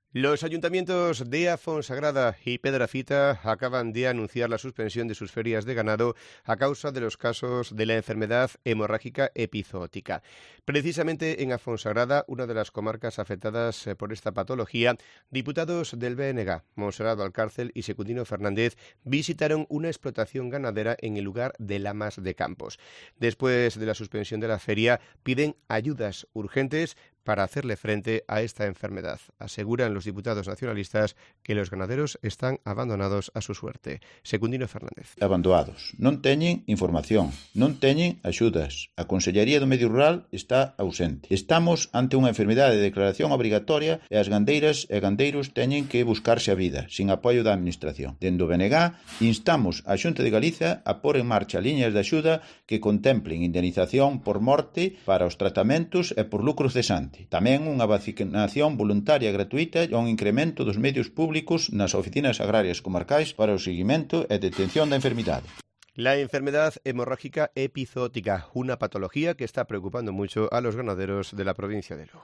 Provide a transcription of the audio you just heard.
Los ayuntamientos de Afonsagrada y Pedrafita acaban de anunciar la suspensión de sus ferias de ganado a causa de los casos de la enfermedad hemorrágica epizootica. Precisamente en Afonsagrada, una de las comarcas afectadas por esta patología, diputados del BNG, Monserrat Valcárcel y Secundino Fernández, visitaron una explotación ganadera en el lugar de Lamas de Campos. Después de la suspensión de la feria, piden ayudas urgentes para hacerle frente a esta enfermedad. Aseguran los diputados nacionalistas que los ganaderos están abandonados a su suerte. Secundino Fernández. Abandonados. Non teñen información, non teñen axudas. A Consellería do Medio Rural está ausente. Estamos ante unha enfermidade de declaración obrigatoria e as gandeiras e gandeiros teñen que buscarse a vida, sin apoio da Administración. Dende o BNG, instamos a Xunta de Galicia a pôr en marcha liñas de axuda que contemplen indemnización por morte para os tratamentos e por lucro cesante. Tamén unha vacinación voluntaria gratuita e un incremento dos medios públicos nas oficinas agrarias comarcais para o seguimento e detención da enfermidade. La enfermedad hemorrágica epizootica, una patología que está preocupando mucho a los ganaderos de la provincia de Lugo.